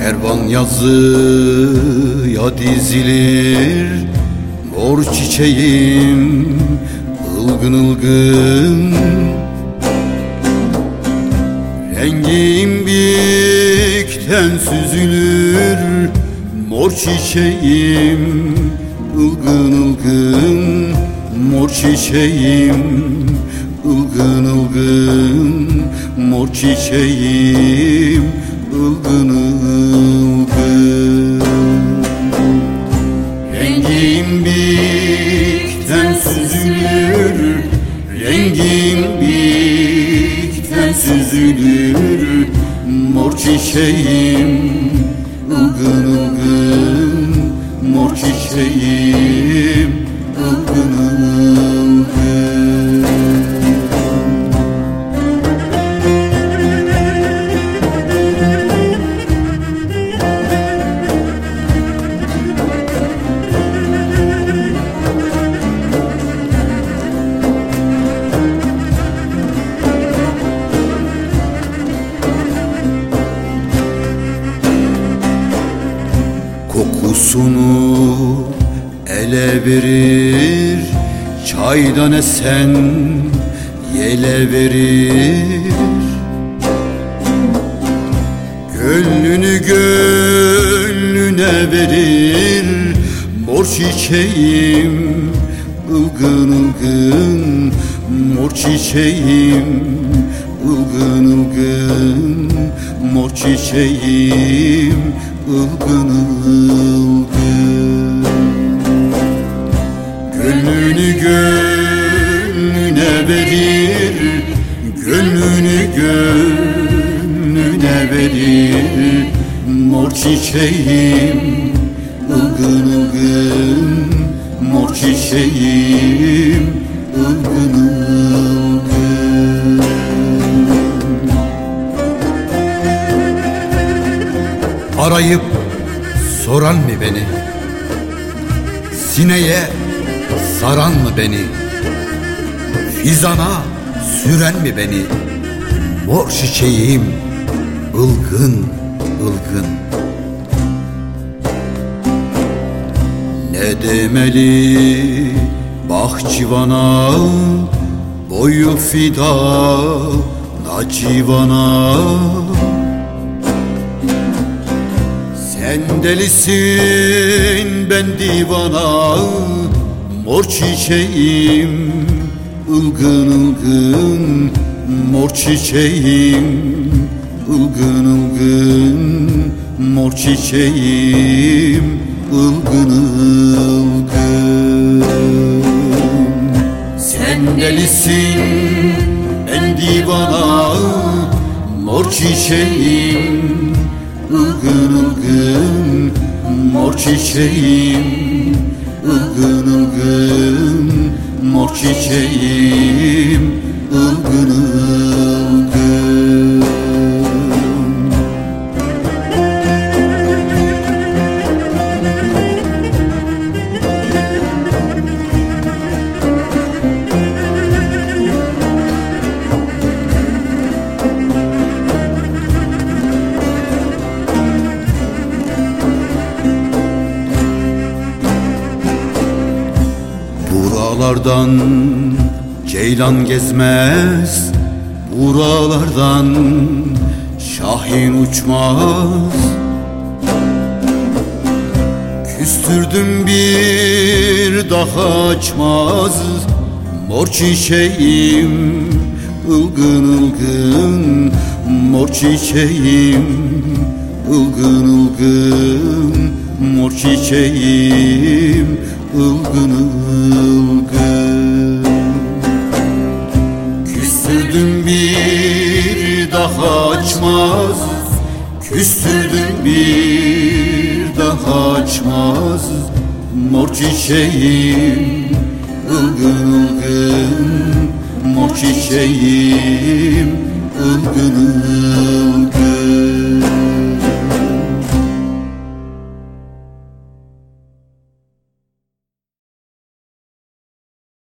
Kervan yazıya dizilir, mor çiçeğim ılgın ılgın. Rengim bikten süzülür, mor çiçeğim ılgın ılgın. Mor çiçeğim ılgın ılgın. Mor çiçeğim ılgın ılgın. Rengim bikten süzülür, rengim bikten süzülür. Mor çiçeğim ılgın ılgın. Mor çiçeğim ılgın ılgın. Kokusunu ele verir, çaydan esen yele verir. Gönlünü gönlüne verir, mor çiçeğim ılgın ılgın. Mor çiçeğim ılgın ılgın. Mor çiçeğim ılgın ılgın. Gönlünü gönlüne verir, gönlünü gönlüne verir. Mor çiçeğim ılgın ılgın. Mor çiçeğim ılgın ılgın. Arayıp soran mı beni? Sineye saran mı beni? Fizana süren mi beni? Mor çiçeğim ılgın ılgın. Ne demeli bahçıvana, boyu fida nacivana. Sen delisin ben divana, mor çiçeğim ılgın ılgın. Mor çiçeğim ılgın ılgın. Mor çiçeğim ılgın ılgın. Sen delisin ben divana, mor çiçeğim ılgın ılgın. Mor çiçeğim ılgın ılgın. Mor çiçeğim ılgın ılgın. Buralardan ceylan gezmez, buralardan şahin uçmaz. Küstürdüm bir daha açmaz, mor çiçeğim ılgın ılgın. Mor çiçeğim ılgın ılgın. Mor çiçeğim ılgın ılgın. Küstürdüm bir daha açmaz, küstürdüm bir daha açmaz. Mor çiçeğim ılgın ılgın. Mor çiçeğim ılgın ılgın.